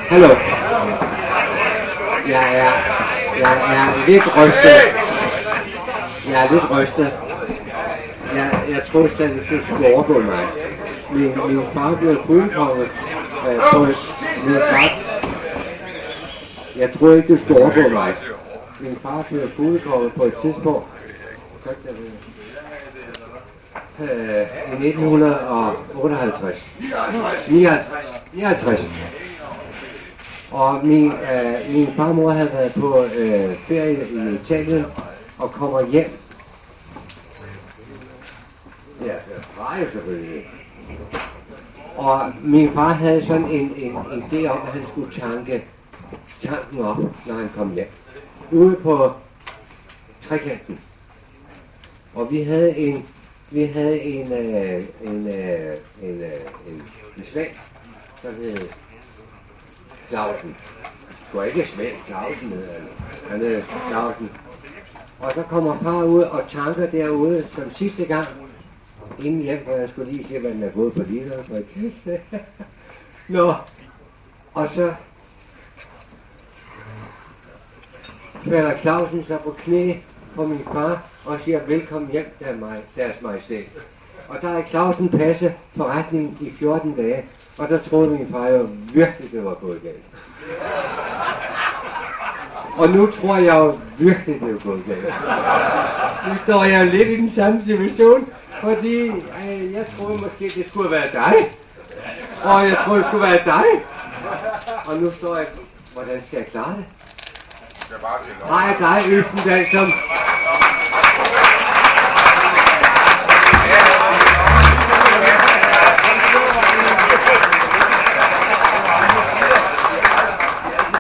Hallo. Jeg er lidt rystet. Jeg tror stadig, det skulle overgå mig. Min far blev fuldkommet på min far. Jeg tror ikke, det skulle overgå mig. Min far blev fuldkommet på et tidspunkt. I 1958. 59. Og min farmor havde været på ferie i Italien og kommer hjem. Ja, fra jo selvfølgelig. Og min far havde sådan en idé om, at han skulle tanke tanken op, når han kom hjem. Ude på Trekanten. Og vi havde en svend, der hed Clausen. Det var ikke Svend Clausen, han hed Clausen. Og så kommer far ud og tanker derude som sidste gang, inden hjem, hvor jeg skulle lige se, hvad den er gået for literen for et tids. Nå, og så falder Clausen så på knæ på min far og siger velkommen hjem, deres majestæt. Og der er Clausen passe forretningen i 14 dage, og der troede min far jo virkelig, det var gået galt. Og nu tror jeg jo virkelig, det er gået galt. Nu står jeg lidt i den samme situation, fordi jeg troede måske, det skulle være dig. Og jeg troede, det skulle være dig. Og nu står jeg, hvordan skal jeg klare det? Har jeg dig, Østendal, som